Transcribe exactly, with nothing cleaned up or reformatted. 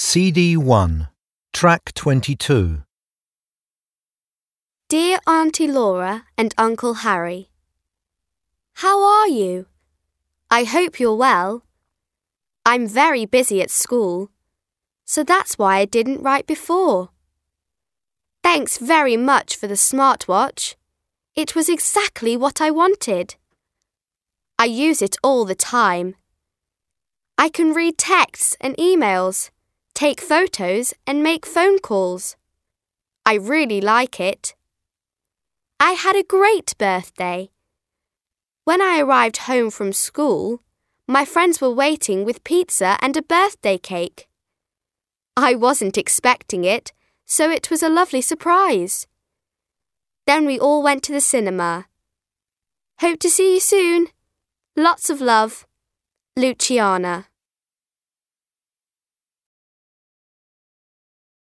C D one, Track twenty-two. Dear Auntie Laura and Uncle Harry, how are you? I hope you're well. I'm very busy at school, so that's why I didn't write before. Thanks very much for the smartwatch. It was exactly what I wanted. I use it all the time. I can read texts and emails, take photos and make phone calls. I really like it. I had a great birthday. When I arrived home from school, my friends were waiting with pizza and a birthday cake. I wasn't expecting it, so it was a lovely surprise. Then we all went to the cinema. Hope to see you soon. Lots of love, Luciana.